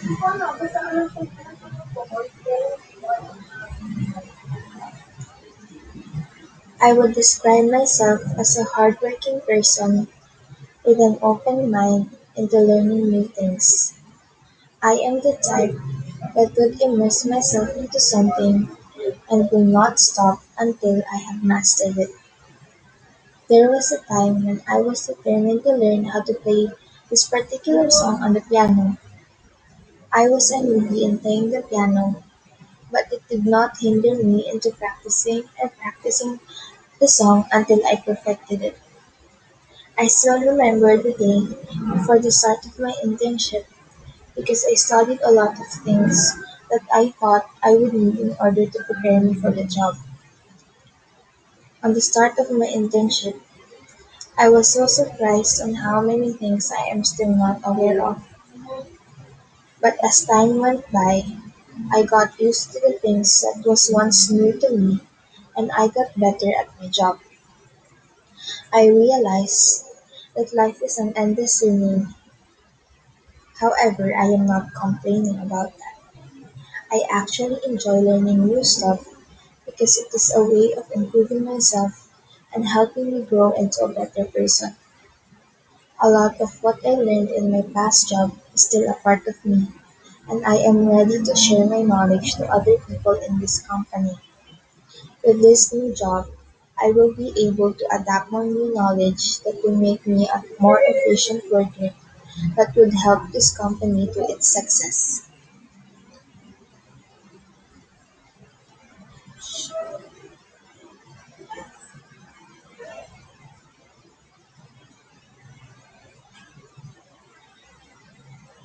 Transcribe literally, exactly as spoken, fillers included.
I would describe myself as a hardworking person with an open mind into learning new things. I am the type that would immerse myself into something and will not stop until I have mastered it. There was a time when I was determined to learn how to play this particular song on the piano. I was a newbie in playing the piano, but it did not hinder me into practicing and practicing the song until I perfected it. I still remember the day before the start of my internship because I studied a lot of things that I thought I would need in order to prepare me for the job. On the start of my internship, I was so surprised on how many things I am still not aware of. But as time went by, I got used to the things that was once new to me and I got better at my job. I realized that life is an endless learning. However, I am not complaining about that. I actually enjoy learning new stuff because it is a way of improving myself and helping me grow into a better person. A lot of what I learned in my past job is still a part of me, and I am ready to share my knowledge to other people in this company. With this new job, I will be able to adapt my new knowledge that will make me a more efficient worker that would help this company to its success.